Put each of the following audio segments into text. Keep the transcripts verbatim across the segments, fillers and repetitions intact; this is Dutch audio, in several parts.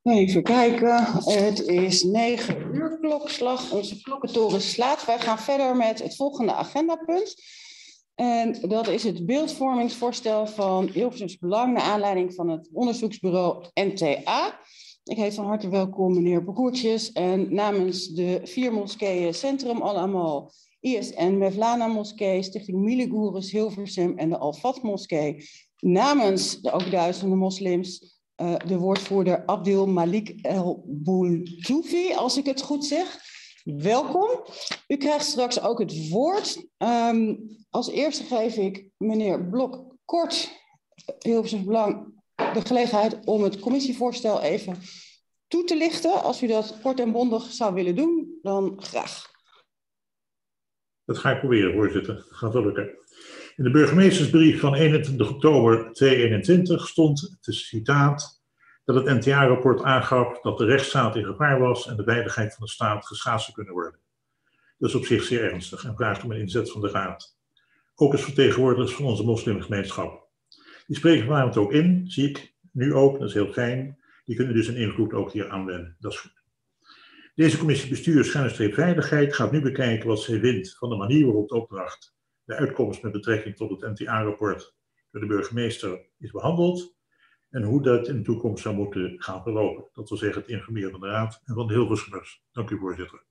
Even kijken, het is negen uur klokslag. Onze klokkentoren slaat. Wij gaan verder met het volgende agendapunt. En dat is het beeldvormingsvoorstel van Hilversums Belang naar aanleiding van het onderzoeksbureau N T A. Ik heet van harte welkom meneer Broertjes en namens de vier moskeeën Centrum Al-Amal, I S N Mevlana Moskee, Stichting Miligurus Hilversum en de Al-Fat Moskee. Namens de ook duizenden moslims uh, de woordvoerder Abdul Malik El Boultoufi, als ik het goed zeg. Welkom. U krijgt straks ook het woord. Um, als eerste geef ik meneer Blok kort, Hilversums Belang, de gelegenheid om het commissievoorstel even toe te lichten. Als u dat kort en bondig zou willen doen, dan graag. Dat ga ik proberen, voorzitter. Dat gaat wel lukken. In de burgemeestersbrief van eenentwintig oktober tweeduizend eenentwintig stond het citaat dat het N T A-rapport aangaf dat de rechtsstaat in gevaar was en de veiligheid van de staat geschaad zou kunnen worden. Dat is op zich zeer ernstig en vraagt om een inzet van de Raad. Ook als vertegenwoordigers van onze moslimgemeenschap. Die spreken vanavond ook in, zie ik nu ook, dat is heel fijn. Die kunnen dus een invloed ook hier aanwenden, dat is goed. Deze commissie bestuur schuinstreep veiligheid gaat nu bekijken wat zij vindt van de manier waarop de opdracht, de uitkomst met betrekking tot het N T A-rapport door de burgemeester is behandeld en hoe dat in de toekomst zou moeten gaan verlopen. Dat wil zeggen het informeren van de Raad en van de Hilversumers. Dank u, voorzitter.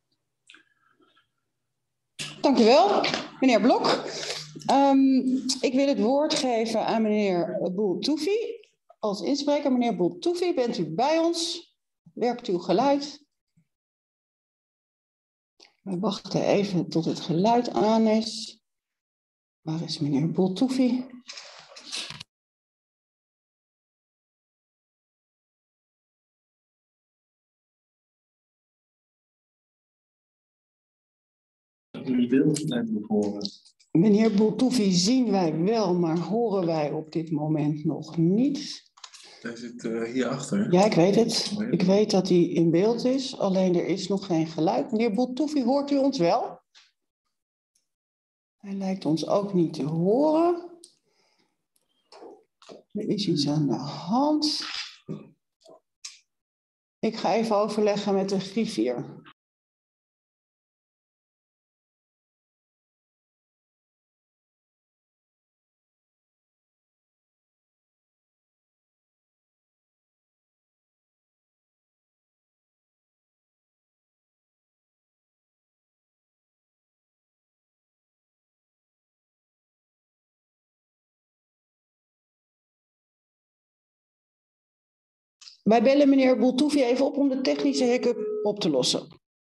Dank u wel, meneer Blok. Um, ik wil het woord geven aan meneer Boultoufi als inspreker. Meneer Boultoufi, bent u bij ons? Werkt uw geluid? We wachten even tot het geluid aan is. Waar is meneer Boultoufi? Meneer Boultoufi zien wij wel, maar horen wij op dit moment nog niet. Hij zit uh, hierachter. Ja, ik weet het. Ik weet dat hij in beeld is, alleen er is nog geen geluid. Meneer Boultoufi, hoort u ons wel? Hij lijkt ons ook niet te horen. Er is iets aan de hand. Ik ga even overleggen met de griffier. Wij bellen meneer Boultoufi even op om de technische hiccup op te lossen.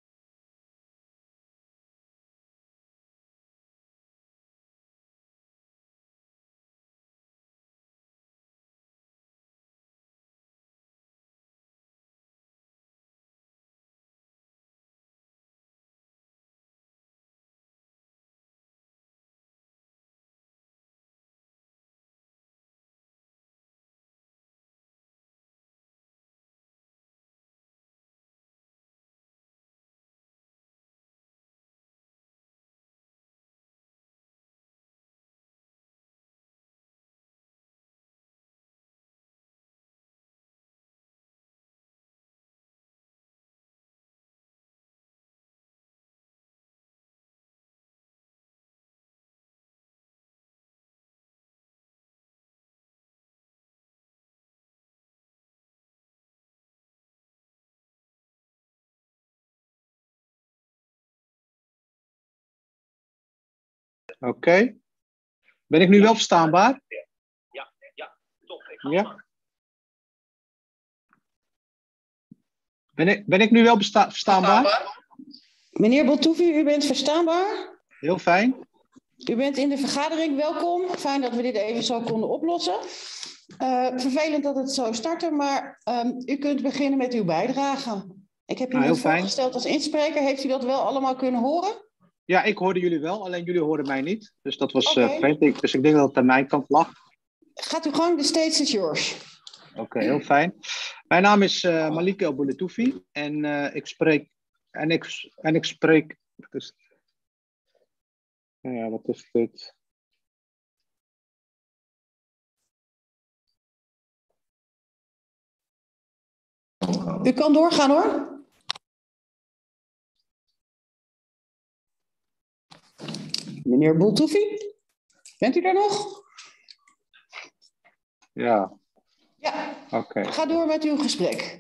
Oké. Okay. Ben ik nu wel verstaanbaar? Ja, ja, top. Ja. Ben ik, ben ik nu wel besta- verstaanbaar? Meneer Boultoufi, u bent verstaanbaar? Heel fijn. U bent in de vergadering, welkom. Fijn dat we dit even zo konden oplossen. Uh, vervelend dat het zo startte, maar um, u kunt beginnen met uw bijdrage. Ik heb u nou, net voorgesteld als inspreker. Heeft u dat wel allemaal kunnen horen? Ja, ik hoorde jullie wel, alleen jullie hoorden mij niet. Dus dat was okay. uh, vervelend. Dus ik denk dat het aan mijn kant lag. Gaat uw gang, de stage is yours. Oké, okay, heel fijn. Mijn naam is uh, Malik El Boultoufi en uh, ik spreek... En ik, en ik spreek... Wat is het? Ja, wat is dit? U kan doorgaan hoor. Meneer Bultoufi, bent u daar nog? Ja. Ja, oké. Okay. Ga door met uw gesprek.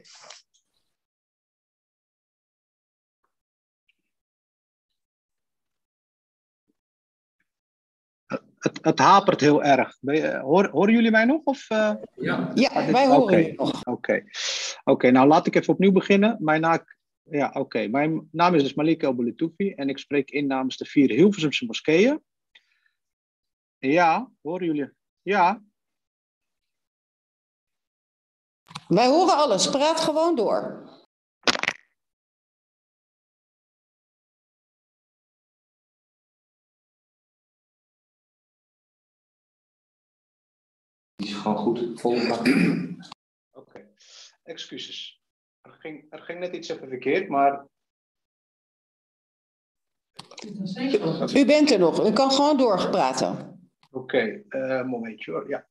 Het, het hapert heel erg. Hoor, horen jullie mij nog? Of, uh... Ja, ja wij horen okay. u nog. Oké, okay. okay, nou laat ik even opnieuw beginnen. Mijn, naam, ja, okay. Mijn naam is dus Malike Elbouletoufi en ik spreek in namens de vier Hilversumse moskeeën. Ja, horen jullie? Ja. Wij horen alles. Praat gewoon door. die is gewoon goed. Volgende dag. Oké, okay. Excuses. Er ging, er ging net iets even verkeerd, maar... U bent er nog. U kan gewoon doorpraten. Oké, okay. uh, momentje hoor. Ja.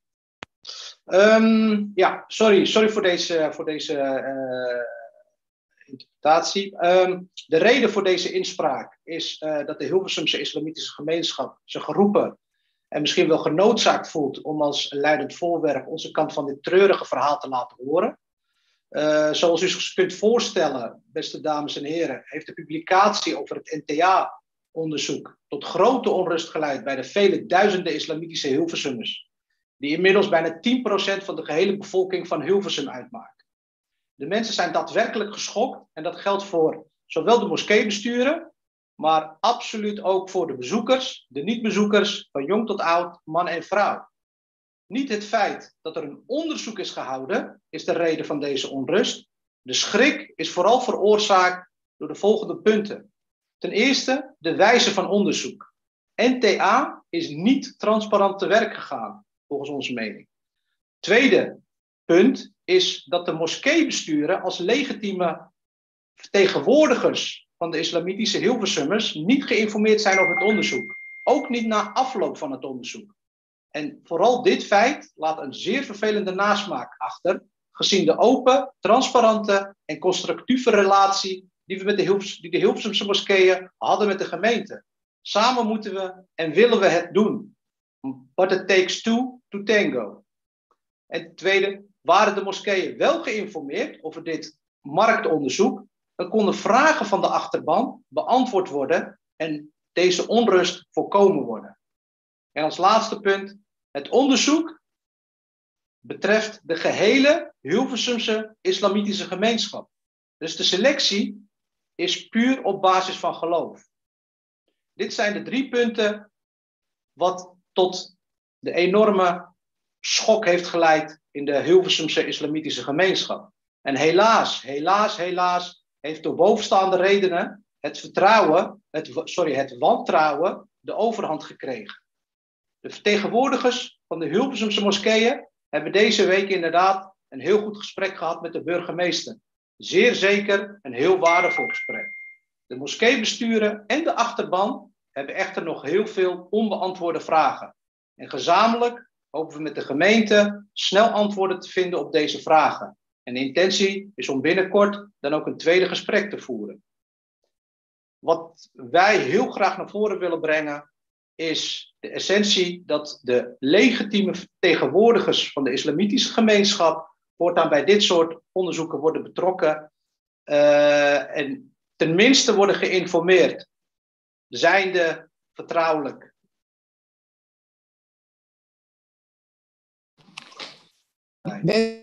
Um, ja, sorry, sorry voor deze, voor deze uh, interpretatie. Um, de reden voor deze inspraak is uh, dat de Hilversumse islamitische gemeenschap zich geroepen en misschien wel genoodzaakt voelt om als leidend voorwerp onze kant van dit treurige verhaal te laten horen. Uh, zoals u zich kunt voorstellen, beste dames en heren, heeft de publicatie over het N T A-onderzoek tot grote onrust geleid bij de vele duizenden islamitische Hilversummers, die inmiddels bijna tien procent van de gehele bevolking van Hilversum uitmaken. De mensen zijn daadwerkelijk geschokt en dat geldt voor zowel de moskeebesturen, maar absoluut ook voor de bezoekers, de niet-bezoekers, van jong tot oud, man en vrouw. Niet het feit dat er een onderzoek is gehouden, is de reden van deze onrust. De schrik is vooral veroorzaakt door de volgende punten. Ten eerste, de wijze van onderzoek. N T A is niet transparant te werk gegaan, volgens onze mening. Tweede punt is dat de moskeebesturen als legitieme vertegenwoordigers van de islamitische Hilversummers niet geïnformeerd zijn over het onderzoek. Ook niet na afloop van het onderzoek. En vooral dit feit laat een zeer vervelende nasmaak achter, gezien de open, transparante en constructieve relatie die we met de, Hilvers, die de Hilversumse moskeeën hadden met de gemeente. Samen moeten we en willen we het doen. But it takes two to tango. En ten tweede, waren de moskeeën wel geïnformeerd over dit marktonderzoek, dan konden vragen van de achterban beantwoord worden en deze onrust voorkomen worden. En als laatste punt, het onderzoek betreft de gehele Hilversumse islamitische gemeenschap. Dus de selectie is puur op basis van geloof. Dit zijn de drie punten wat tot de enorme schok heeft geleid in de Hilversumse islamitische gemeenschap. En helaas, helaas, helaas heeft door bovenstaande redenen het vertrouwen, het, sorry, het wantrouwen de overhand gekregen. De vertegenwoordigers van de Hilversumse moskeeën hebben deze week inderdaad een heel goed gesprek gehad met de burgemeester. Zeer zeker een heel waardevol gesprek. De moskeebesturen en de achterban hebben echter nog heel veel onbeantwoorde vragen. En gezamenlijk hopen we met de gemeente snel antwoorden te vinden op deze vragen. En de intentie is om binnenkort dan ook een tweede gesprek te voeren. Wat wij heel graag naar voren willen brengen is de essentie dat de legitieme vertegenwoordigers van de islamitische gemeenschap voortaan bij dit soort onderzoeken worden betrokken uh, en tenminste worden geïnformeerd, zijnde vertrouwelijk. Nee.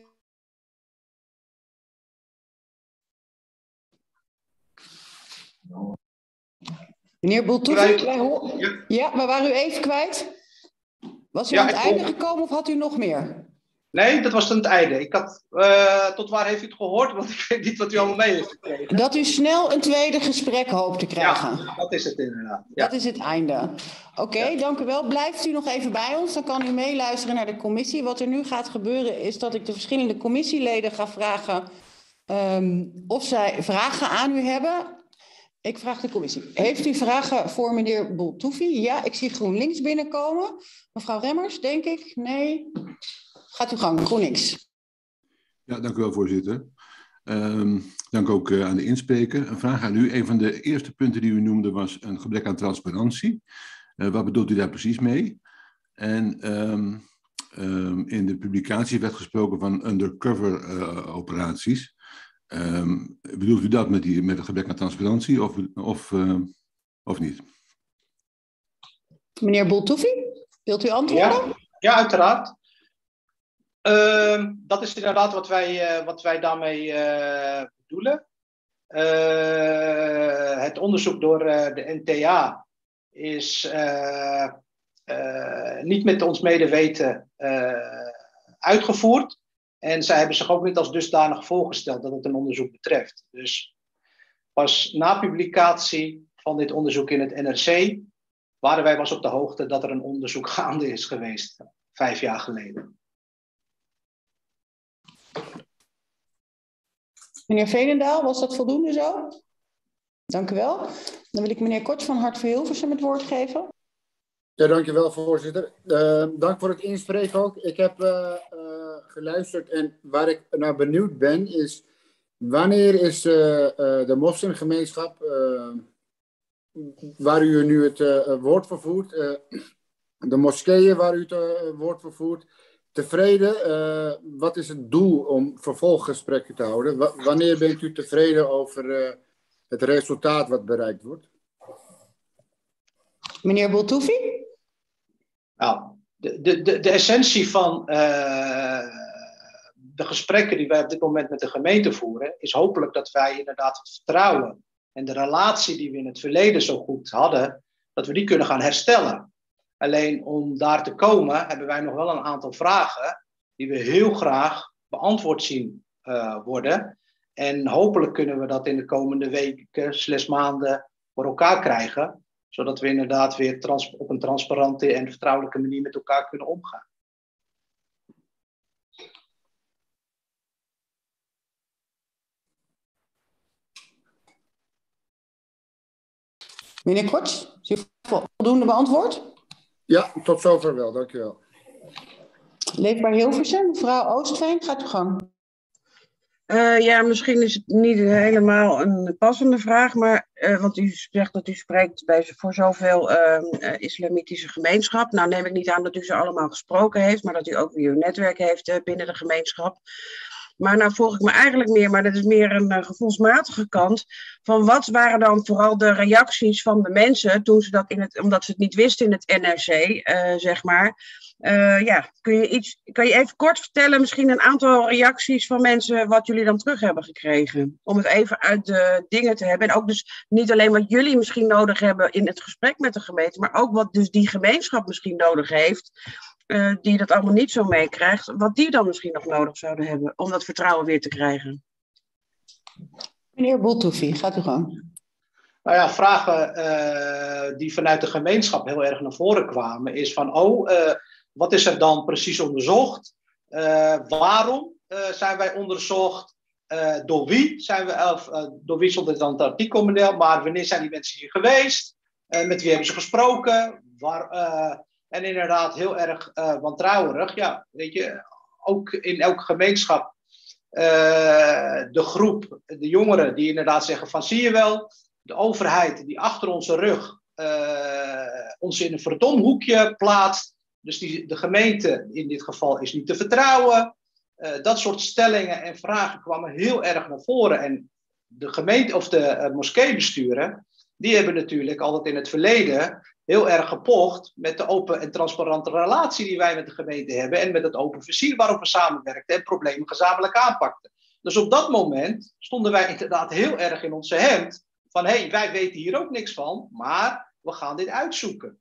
Meneer Bultoufi, wij horen... ja. ja, maar waren u even kwijt? Was u ja, aan het einde hoor... gekomen of had u nog meer? Nee, dat was aan het einde. Ik had, uh, tot waar heeft u het gehoord? Want ik weet niet wat u allemaal mee heeft gekregen. Dat u snel een tweede gesprek hoopt te krijgen. Ja, dat is het inderdaad. Ja. Dat is het einde. Oké, okay, ja. Dank u wel. Blijft u nog even bij ons, dan kan u meeluisteren naar de commissie. Wat er nu gaat gebeuren is dat ik de verschillende commissieleden ga vragen um, of zij vragen aan u hebben. Ik vraag de commissie. Heeft u vragen voor meneer Bultoufi? Ja, ik zie GroenLinks binnenkomen. Mevrouw Remmers, denk ik? Nee. Gaat uw gang, GroenLinks. Ja, dank u wel, voorzitter. Um, dank ook uh, aan de inspreker. Een vraag aan u. Een van de eerste punten die u noemde was een gebrek aan transparantie. Uh, wat bedoelt u daar precies mee? En um, um, in de publicatie werd gesproken van undercover uh, operaties. Um, bedoelt u dat met, die, met een gebrek aan transparantie of, of, uh, of niet? Meneer Boltoufi, wilt u antwoorden? Ja, ja uiteraard. Uh, dat is inderdaad wat wij, uh, wat wij daarmee uh, bedoelen. Uh, het onderzoek door uh, de N T A is uh, uh, niet met ons medeweten uh, uitgevoerd. En zij hebben zich ook niet als dusdanig voorgesteld dat het een onderzoek betreft. Dus pas na publicatie van dit onderzoek in het N R C waren wij pas op de hoogte dat er een onderzoek gaande is geweest, vijf jaar geleden. Meneer Veenendaal, was dat voldoende zo? Dank u wel. Dan wil ik meneer Korts van Hart voor Hilversum het woord geven. Ja, dank u wel, voorzitter. Uh, dank voor het inspreken ook. Ik heb uh, uh, geluisterd en waar ik naar benieuwd ben is, wanneer is uh, uh, de moslimgemeenschap, uh, waar u nu het uh, woord voor voert, uh, de moskeeën waar u het uh, woord voor voert, tevreden? Uh, wat is het doel om vervolggesprekken te houden? W- wanneer bent u tevreden over uh, het resultaat wat bereikt wordt? Meneer Boltoufi? Nou, de, de, de, de essentie van uh, de gesprekken die wij op dit moment met de gemeente voeren, is hopelijk dat wij inderdaad het vertrouwen en de relatie die we in het verleden zo goed hadden, dat we die kunnen gaan herstellen. Alleen om daar te komen hebben wij nog wel een aantal vragen die we heel graag beantwoord zien uh, worden. En hopelijk kunnen we dat in de komende weken, slechts maanden, voor elkaar krijgen. Zodat we inderdaad weer trans- op een transparante en vertrouwelijke manier met elkaar kunnen omgaan. Meneer Korts, is u voldoende beantwoord? Ja, tot zover wel, dank u wel. Leefbaar Hilversum, mevrouw Oostveen, gaat uw gang. Uh, ja, misschien is het niet helemaal een passende vraag, maar uh, want u zegt dat u spreekt bij, voor zoveel uh, uh, islamitische gemeenschap. Nou neem ik niet aan dat u ze allemaal gesproken heeft, maar dat u ook weer uw netwerk heeft uh, binnen de gemeenschap. Maar nou volg ik me eigenlijk meer, maar dat is meer een uh, gevoelsmatige kant, van wat waren dan vooral de reacties van de mensen toen ze dat in het, omdat ze het niet wisten in het N R C, uh, zeg maar. Uh, ja, kun je, iets, kan je even kort vertellen, misschien een aantal reacties van mensen wat jullie dan terug hebben gekregen? Om het even uit de dingen te hebben. En ook dus niet alleen wat jullie misschien nodig hebben in het gesprek met de gemeente, maar ook wat dus die gemeenschap misschien nodig heeft, uh, die dat allemaal niet zo meekrijgt, wat die dan misschien nog nodig zouden hebben om dat vertrouwen weer te krijgen. Meneer Boltoufi, gaat u gang. Nou ja, vragen uh, die vanuit de gemeenschap heel erg naar voren kwamen, is van, oh, uh, wat is er dan precies onderzocht? Uh, waarom uh, zijn wij onderzocht? Uh, door wie zijn we, of, uh, door wie stond het dan het artikelmodel? Maar wanneer zijn die mensen hier geweest? Uh, met wie hebben ze gesproken? Waar, uh, en inderdaad heel erg uh, wantrouwerig. Ja, weet je, ook in elke gemeenschap uh, de groep, de jongeren die inderdaad zeggen van, zie je wel, de overheid die achter onze rug uh, ons in een verdomhoekje plaatst. Dus die, de gemeente in dit geval is niet te vertrouwen. Uh, dat soort stellingen en vragen kwamen heel erg naar voren. En de gemeente of de uh, moskeebesturen, die hebben natuurlijk altijd in het verleden heel erg gepocht met de open en transparante relatie die wij met de gemeente hebben en met het open vizier waarop we samenwerkten en problemen gezamenlijk aanpakten. Dus op dat moment stonden wij inderdaad heel erg in onze hemd van, hé, hey, wij weten hier ook niks van, maar we gaan dit uitzoeken.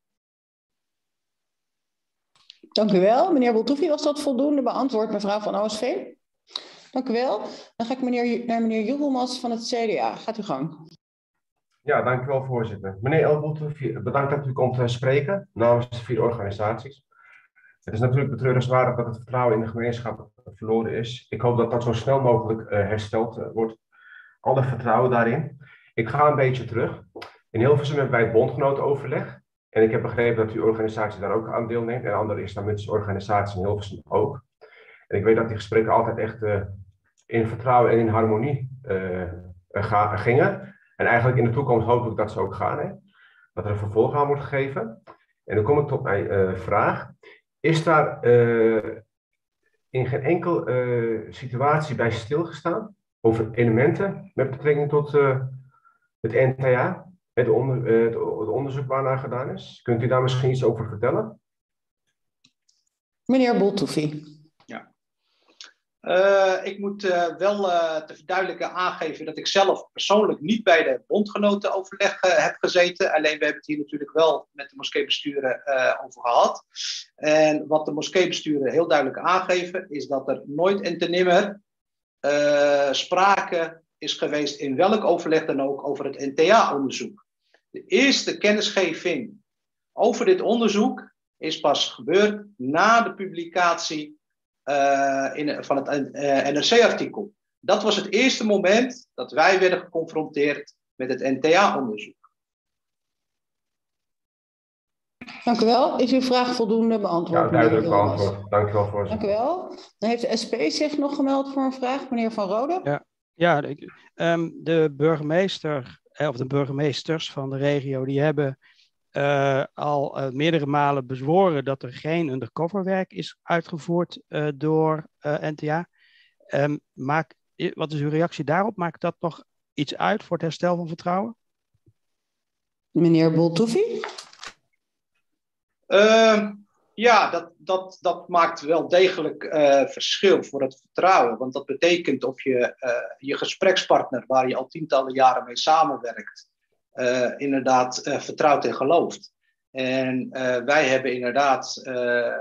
Dank u wel. Meneer Boltoufi, was dat voldoende beantwoord, mevrouw van Oostveen? Dank u wel. Dan ga ik meneer, naar meneer Jubelmans van het C D A. Gaat u gang. Ja, dank u wel, voorzitter. Meneer El Boltoufi, bedankt dat u komt uh, spreken namens de vier organisaties. Het is natuurlijk betreurenswaardig dat het vertrouwen in de gemeenschap verloren is. Ik hoop dat dat zo snel mogelijk uh, hersteld uh, wordt. Alle vertrouwen daarin. Ik ga een beetje terug. In Hilversum hebben wij het bondgenotenoverleg. En ik heb begrepen dat uw organisatie daar ook aan deelneemt. En andere islamitische organisaties in Hilversum ook. En ik weet dat die gesprekken altijd echt uh, in vertrouwen en in harmonie uh, ga, gingen. En eigenlijk in de toekomst hoop ik dat ze ook gaan. Hè? Dat er een vervolg aan wordt gegeven. En dan kom ik tot mijn uh, vraag. Is daar uh, in geen enkel uh, situatie bij stilgestaan over elementen met betrekking tot uh, het N T A? Het, onder, uh, het, het onderzoek waarnaar gedaan is? Kunt u daar misschien iets over vertellen? Meneer Boltoufie. Ja. Uh, ik moet uh, wel uh, te verduidelijken aangeven dat ik zelf persoonlijk niet bij de bondgenotenoverleg uh, heb gezeten. Alleen we hebben het hier natuurlijk wel met de moskeebesturen uh, over gehad. En wat de moskeebesturen heel duidelijk aangeven is dat er nooit en te nimmer uh, sprake is geweest in welk overleg dan ook over het N T A-onderzoek. De eerste kennisgeving over dit onderzoek is pas gebeurd na de publicatie uh, in, van het uh, N R C-artikel. Dat was het eerste moment dat wij werden geconfronteerd met het N T A-onderzoek. Dank u wel. Is uw vraag voldoende beantwoord? Ja, duidelijk beantwoord. Dank u wel, voorzitter. Dank u wel. Dan heeft de S P zich nog gemeld voor een vraag, meneer Van Rode. Ja, ja ik, um, de burgemeester of de burgemeesters van de regio, die hebben uh, al uh, meerdere malen bezworen dat er geen undercoverwerk is uitgevoerd uh, door uh, N T A. Um, maak, wat is uw reactie daarop? Maakt dat nog iets uit voor het herstel van vertrouwen? Meneer Boltoufie? Uh, ja, dat, dat, dat maakt wel degelijk uh, verschil voor het vertrouwen. Want dat betekent of je uh, je gesprekspartner, waar je al tientallen jaren mee samenwerkt, uh, inderdaad uh, vertrouwt en gelooft. En uh, wij hebben inderdaad uh,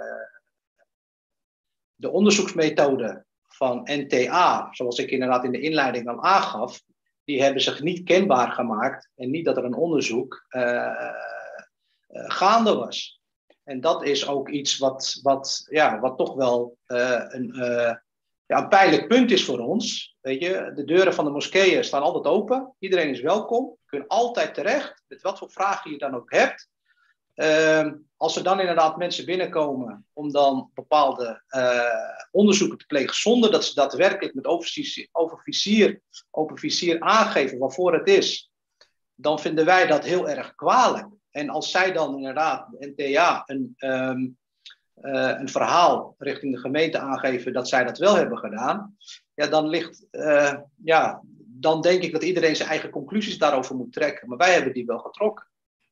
de onderzoeksmethode van N T A, zoals ik inderdaad in de inleiding al aangaf, die hebben zich niet kenbaar gemaakt en niet dat er een onderzoek uh, uh, gaande was. En dat is ook iets wat, wat, ja, wat toch wel uh, een, uh, ja, een pijnlijk punt is voor ons. Weet je? De deuren van de moskeeën staan altijd open. Iedereen is welkom. Je kunt altijd terecht, met wat voor vragen je dan ook hebt. Uh, als er dan inderdaad mensen binnenkomen om dan bepaalde uh, onderzoeken te plegen, zonder dat ze daadwerkelijk met overvizier, overvizier, overvizier aangeven waarvoor het is, dan vinden wij dat heel erg kwalijk. En als zij dan inderdaad, de N T A, een, um, uh, een verhaal richting de gemeente aangeven dat zij dat wel hebben gedaan, ja, dan ligt, uh, ja, dan denk ik dat iedereen zijn eigen conclusies daarover moet trekken. Maar wij hebben die wel getrokken.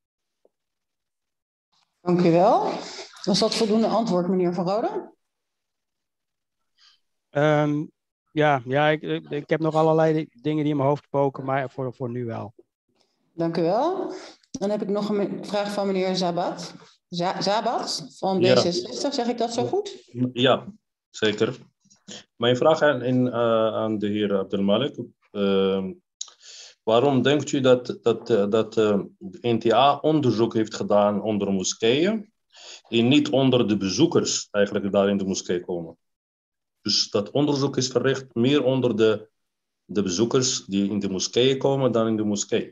Dank u wel. Was dat voldoende antwoord, meneer Van Rode? Um, ja, ja ik, ik, ik heb nog allerlei dingen die in mijn hoofd spoken, maar voor, voor nu wel. Dank u wel. Dan heb ik nog een vraag van meneer Zabat. Z- Zabat van D zesenzestig, ja. Zeg ik dat zo goed? Ja, zeker. Mijn vraag aan, in, uh, aan de heer Abdelmalek. Uh, waarom denkt u dat, dat, uh, dat uh, de N T A onderzoek heeft gedaan onder moskeeën en niet onder de bezoekers eigenlijk daar in de moskee komen? Dus dat onderzoek is verricht meer onder de, de bezoekers die in de moskeeën komen dan in de moskee.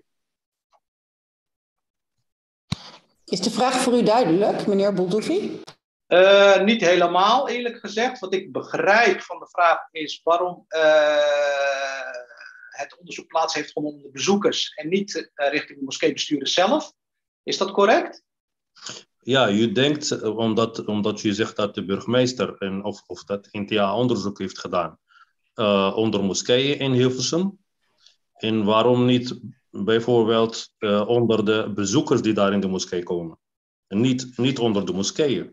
Is de vraag voor u duidelijk, meneer Boltoufie? Uh, niet helemaal, eerlijk gezegd. Wat ik begrijp van de vraag is waarom uh, het onderzoek plaats heeft gevonden onder de bezoekers en niet uh, richting de moskeebestuurders zelf. Is dat correct? Ja, u denkt, omdat, omdat u zegt dat de burgemeester en of, of dat N T A onderzoek heeft gedaan uh, onder moskeeën in Hilversum. En waarom niet bijvoorbeeld uh, onder de bezoekers die daar in de moskee komen? En niet, niet onder de moskeeën.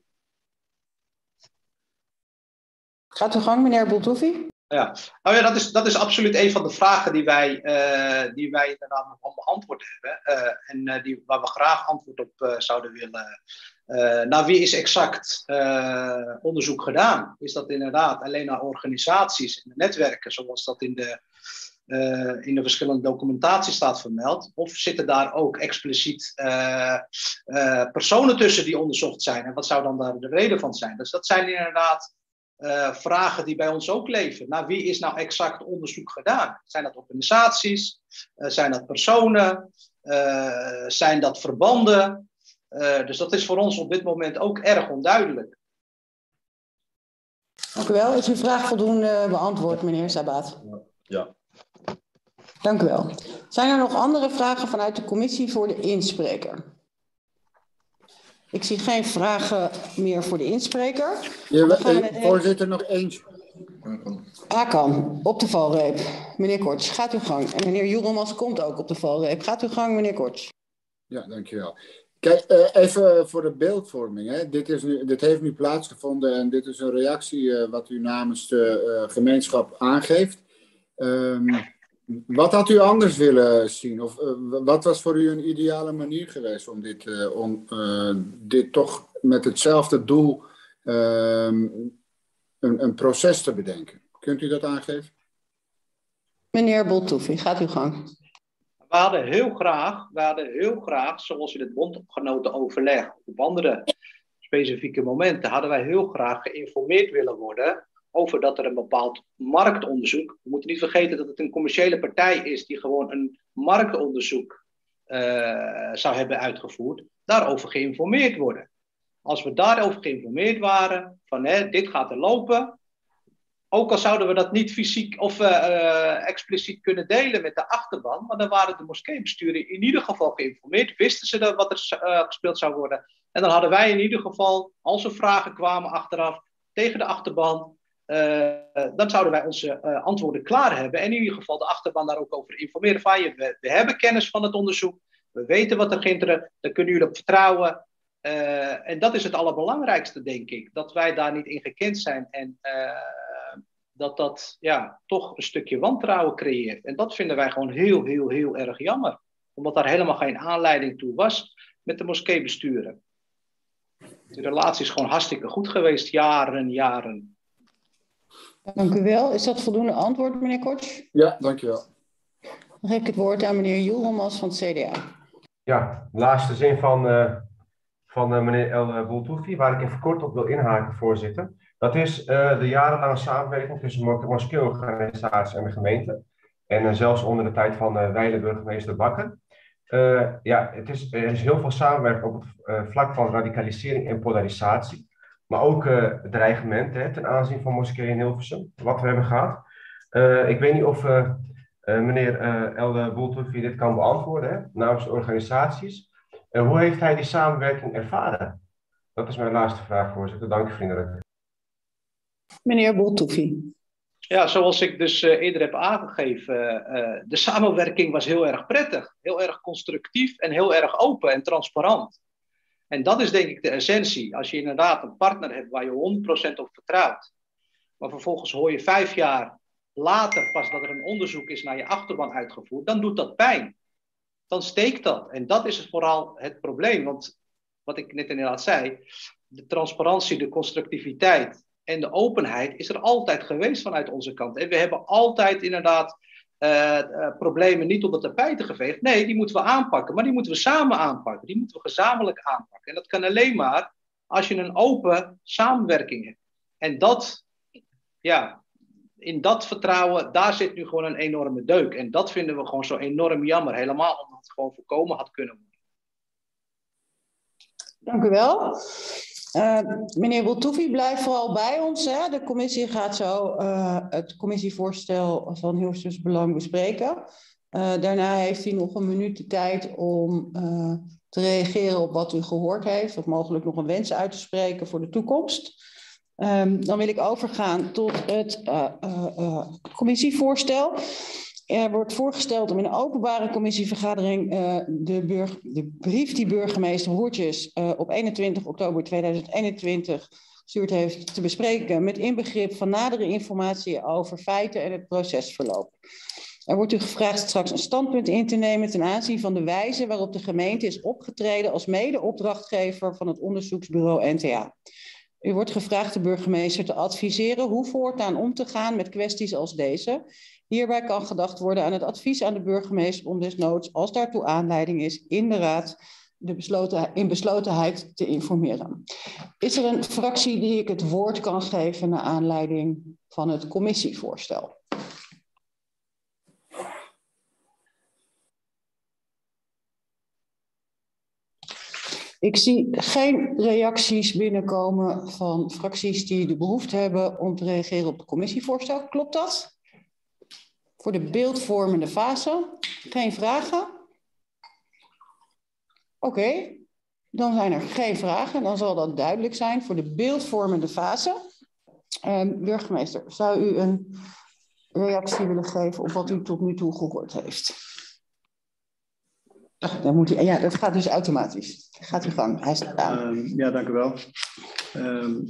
Gaat uw gang, meneer Boltoufie? Ja, nou ja, dat is, dat is absoluut een van de vragen die wij, uh, die wij inderdaad nog onbeantwoord hebben. Uh, en uh, die, waar we graag antwoord op uh, zouden willen. Uh, naar wie is exact uh, onderzoek gedaan? Is dat inderdaad alleen naar organisaties en netwerken, zoals dat in de, uh, in de verschillende documentatie staat vermeld? Of zitten daar ook expliciet uh, uh, personen tussen die onderzocht zijn? En wat zou dan daar de reden van zijn? Dus dat zijn inderdaad Uh, vragen die bij ons ook leven. Naar wie is nou exact onderzoek gedaan? Zijn dat organisaties? Uh, zijn dat personen? Uh, zijn dat verbanden? Uh, dus dat is voor ons op dit moment ook erg onduidelijk. Dank u wel. Is uw vraag voldoende beantwoord, meneer Sabaat? Ja. Dank u wel. Zijn er nog andere vragen vanuit de commissie voor de inspreker? Ik zie geen vragen meer voor de inspreker. Ja, Dan gaan we eh, het voorzitter, nog eens. Hakan, op de valreep. Meneer Korts, gaat uw gang. En meneer Joeremans komt ook op de valreep. Gaat uw gang, meneer Korts. Ja, dankjewel. Kijk, uh, even voor de beeldvorming. Hè. Dit, is nu, dit heeft nu plaatsgevonden en dit is een reactie uh, wat u namens de uh, gemeenschap aangeeft. Um, wat had u anders willen zien? Of uh, wat was voor u een ideale manier geweest om dit, uh, om, uh, dit toch met hetzelfde doel uh, een, een proces te bedenken? Kunt u dat aangeven? Meneer Boltouffi, gaat uw gang. We hadden heel graag, we hadden heel graag, zoals in het bondgenotenoverleg op andere specifieke momenten, hadden wij heel graag geïnformeerd willen worden over dat er een bepaald marktonderzoek, we moeten niet vergeten dat het een commerciële partij is die gewoon een marktonderzoek uh, zou hebben uitgevoerd, daarover geïnformeerd worden. Als we daarover geïnformeerd waren, van hè, dit gaat er lopen, ook al zouden we dat niet fysiek of uh, uh, expliciet kunnen delen met de achterban, maar dan waren de moskeebesturen in ieder geval geïnformeerd, wisten ze dat wat er uh, gespeeld zou worden. En dan hadden wij in ieder geval, als er vragen kwamen achteraf tegen de achterban, uh, dan zouden wij onze uh, antwoorden klaar hebben. En in ieder geval de achterban daar ook over informeren. Van je, we, we hebben kennis van het onderzoek, we weten wat er gisteren, daar kunnen jullie op vertrouwen. Uh, en dat is het allerbelangrijkste, denk ik, dat wij daar niet in gekend zijn en uh, dat dat ja, toch een stukje wantrouwen creëert. En dat vinden wij gewoon heel, heel, heel erg jammer. Omdat daar helemaal geen aanleiding toe was met de moskeebesturen. De relatie is gewoon hartstikke goed geweest, jaren, jaren. Dank u wel. Is dat voldoende antwoord, meneer Korts? Ja, dank u wel. Dan geef ik het woord aan meneer Joeremans van het C D A. Ja, de laatste zin van, uh, van uh, meneer El Boltouffi, waar ik even kort op wil inhaken, voorzitter. Dat is uh, de jarenlange samenwerking tussen de moskeeorganisatie en de gemeente. En uh, zelfs onder de tijd van uh, wijle burgemeester Bakker. Uh, ja, het is, er is heel veel samenwerking op het uh, vlak van radicalisering en polarisatie. Maar ook uh, dreigement hè, ten aanzien van moskeeën in Hilversum, wat we hebben gehad. Uh, ik weet niet of uh, uh, meneer uh, El Boltouffi dit kan beantwoorden hè, namens de organisaties. Uh, hoe heeft hij die samenwerking ervaren? Dat is mijn laatste vraag, voorzitter. Dank u vriendelijk. Meneer Boltouffi. Ja, zoals ik dus uh, eerder heb aangegeven, uh, de samenwerking was heel erg prettig, heel erg constructief en heel erg open en transparant. En dat is denk ik de essentie. Als je inderdaad een partner hebt waar je honderd procent op vertrouwt, maar vervolgens hoor je vijf jaar later pas dat er een onderzoek is naar je achterban uitgevoerd, dan doet dat pijn. Dan steekt dat. En dat is vooral het probleem. Want wat ik net inderdaad zei, de transparantie, de constructiviteit en de openheid is er altijd geweest vanuit onze kant. En we hebben altijd inderdaad uh, uh, problemen niet op de tapijten geveegd. Nee, die moeten we aanpakken. Maar die moeten we samen aanpakken. Die moeten we gezamenlijk aanpakken. En dat kan alleen maar als je een open samenwerking hebt. En dat, ja, in dat vertrouwen, daar zit nu gewoon een enorme deuk. En dat vinden we gewoon zo enorm jammer. Helemaal omdat het gewoon voorkomen had kunnen worden. Dank u wel. Uh, meneer Boltouffi, blijf vooral bij ons. Hè. De commissie gaat zo uh, het commissievoorstel van Hilversums Belang bespreken. Uh, daarna heeft u nog een minuut de tijd om uh, te reageren op wat u gehoord heeft. Of mogelijk nog een wens uit te spreken voor de toekomst. Um, dan wil ik overgaan tot het uh, uh, uh, commissievoorstel. Er wordt voorgesteld om in een openbare commissievergadering uh, de, burg, de brief die burgemeester Hoertjes uh, op eenentwintig oktober tweeduizend eenentwintig gestuurd heeft te bespreken met inbegrip van nadere informatie over feiten en het procesverloop. Er wordt u gevraagd straks een standpunt in te nemen ten aanzien van de wijze waarop de gemeente is opgetreden als mede-opdrachtgever van het onderzoeksbureau N T A. U wordt gevraagd de burgemeester te adviseren hoe voortaan om te gaan met kwesties als deze. Hierbij kan gedacht worden aan het advies aan de burgemeester om desnoods, als daartoe aanleiding is, in de raad de besloten, in beslotenheid te informeren. Is er een fractie die ik het woord kan geven naar aanleiding van het commissievoorstel? Ik zie geen reacties binnenkomen van fracties die de behoefte hebben om te reageren op het commissievoorstel. Klopt dat? Voor de beeldvormende fase? Geen vragen? Oké, okay. Dan zijn er geen vragen. Dan zal dat duidelijk zijn voor de beeldvormende fase. Um, burgemeester, zou u een reactie willen geven op wat u tot nu toe gehoord heeft? Ach, dan moet u, ja, dat gaat dus automatisch. Gaat uw gang, hij staat aan. Um, ja, dank u wel. Um,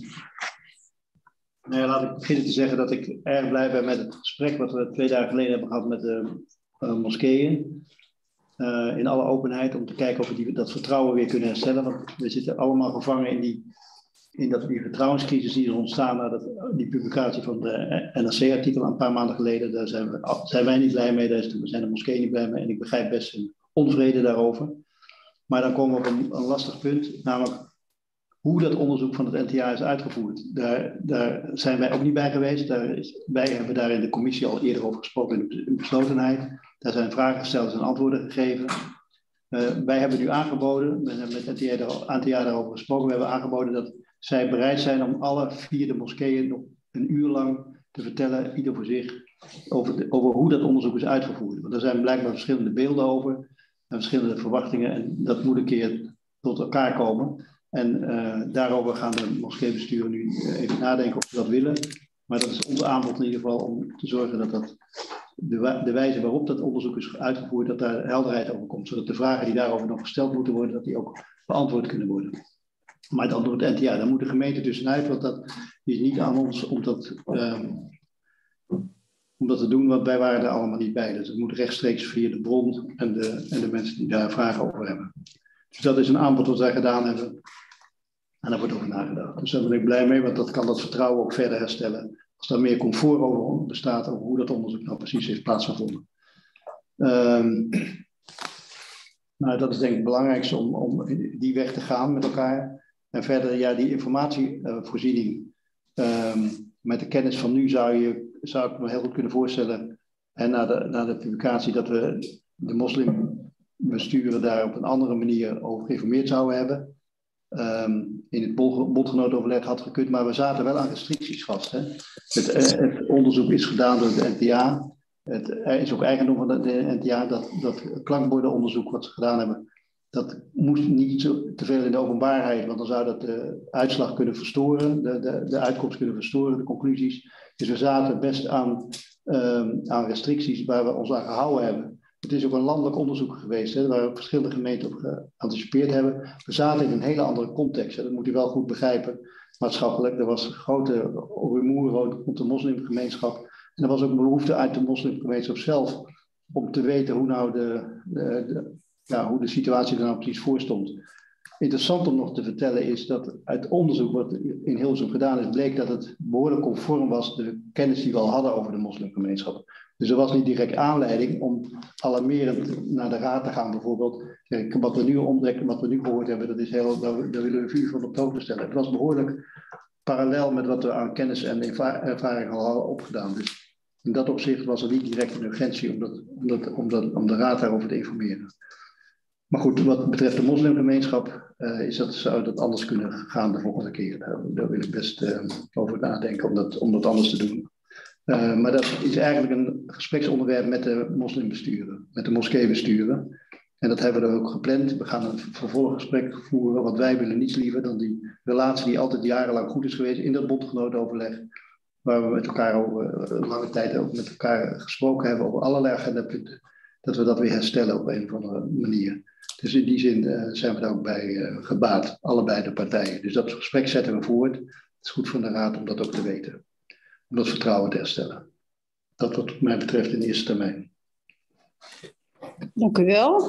nou ja, laat ik beginnen te zeggen dat ik erg blij ben met het gesprek wat we twee dagen geleden hebben gehad met de uh, moskeeën. Uh, in alle openheid, om te kijken of we die, dat vertrouwen weer kunnen herstellen. Want we zitten allemaal gevangen in die, in dat, die vertrouwenscrisis die is ontstaan na dat, die publicatie van de N R C-artikel een paar maanden geleden. Daar zijn, we, zijn wij niet blij mee, daar zijn de moskeeën niet blij mee. En ik begrijp best een onvrede daarover. Maar dan komen we op een, een lastig punt, namelijk hoe dat onderzoek van het N T A is uitgevoerd. Daar, daar zijn wij ook niet bij geweest. Daar is, wij hebben daar in de commissie al eerder over gesproken in de beslotenheid. Daar zijn vragen gesteld en antwoorden gegeven. Uh, wij hebben nu aangeboden, we hebben met N T A daarover gesproken, we hebben aangeboden dat zij bereid zijn om alle vier de moskeeën nog een uur lang te vertellen, ieder voor zich, over, de, over hoe dat onderzoek is uitgevoerd. Want er zijn blijkbaar verschillende beelden over en verschillende verwachtingen en dat moet een keer tot elkaar komen. En uh, daarover gaan de moskeebesturen nu even nadenken of ze dat willen. Maar dat is ons aanbod in ieder geval om te zorgen dat, dat de, de wijze waarop dat onderzoek is uitgevoerd, dat daar helderheid over komt. Zodat de vragen die daarover nog gesteld moeten worden, dat die ook beantwoord kunnen worden. Maar dan door het N T A, daar moet de gemeente tussenuit, want dat is niet aan ons om dat, um, om dat te doen, want wij waren er allemaal niet bij. Dus het moet rechtstreeks via de bron en de, en de mensen die daar vragen over hebben. Dus dat is een aanbod wat wij gedaan hebben. En daar wordt over nagedacht. Dus daar ben ik blij mee, want dat kan dat vertrouwen ook verder herstellen. Als daar meer comfort over bestaat, over hoe dat onderzoek nou precies heeft plaatsgevonden. Um, nou, dat is denk ik het belangrijkste om, om die weg te gaan met elkaar. En verder, ja, die informatievoorziening. Um, met de kennis van nu zou, je, zou ik me heel goed kunnen voorstellen. En na de, na de publicatie dat we de moslimbesturen daar op een andere manier over geïnformeerd zouden hebben. Um, in het bondgenootoverleg had gekund, maar we zaten wel aan restricties vast. Hè. Het, het onderzoek is gedaan door de N T A. Het, er is ook eigendom van de, de N T A. Dat, dat klankbordenonderzoek wat ze gedaan hebben, dat moest niet zo, te veel in de openbaarheid, want dan zou dat de uitslag kunnen verstoren, de, de, de uitkomst kunnen verstoren, de conclusies. Dus we zaten best aan, um, aan restricties waar we ons aan gehouden hebben. Het is ook een landelijk onderzoek geweest, hè, waar verschillende gemeenten op geanticipeerd hebben. We zaten in een hele andere context, hè, dat moet u wel goed begrijpen. Maatschappelijk, er was grote rumoer rond de moslimgemeenschap. En er was ook een behoefte uit de moslimgemeenschap zelf om te weten hoe, nou de, de, de, ja, hoe de situatie er nou precies voor stond. Interessant om nog te vertellen is dat uit onderzoek wat in Hilversum gedaan is, bleek dat het behoorlijk conform was de kennis die we al hadden over de moslimgemeenschap. Dus er was niet direct aanleiding om alarmerend naar de raad te gaan bijvoorbeeld. Wat we nu ontdekken, wat we nu gehoord hebben, dat is heel, daar, daar willen we vuur van op de hoogte stellen. Het was behoorlijk parallel met wat we aan kennis en ervaring al hadden opgedaan. Dus in dat opzicht was er niet direct een urgentie om, dat, om, dat, om, dat, om de raad daarover te informeren. Maar goed, wat betreft de moslimgemeenschap uh, is dat, zou dat anders kunnen gaan de volgende keer. Daar, daar wil ik best uh, over nadenken om dat, om dat anders te doen. Uh, maar dat is eigenlijk een gespreksonderwerp met de moslimbesturen, met de moskeebesturen. En dat hebben we er ook gepland. We gaan een vervolggesprek voeren, want wij willen niets liever dan die relatie die altijd jarenlang goed is geweest in dat bondgenootoverleg. Waar we met elkaar over uh, lange tijd ook met elkaar gesproken hebben over allerlei agendapunten. Dat we dat weer herstellen op een of andere manier. Dus in die zin uh, zijn we daar ook bij uh, gebaat, allebei de partijen. Dus dat gesprek zetten we voort. Het is goed van de raad om dat ook te weten. Om dat vertrouwen te herstellen. Dat wat mij betreft in de eerste termijn. Dank u wel.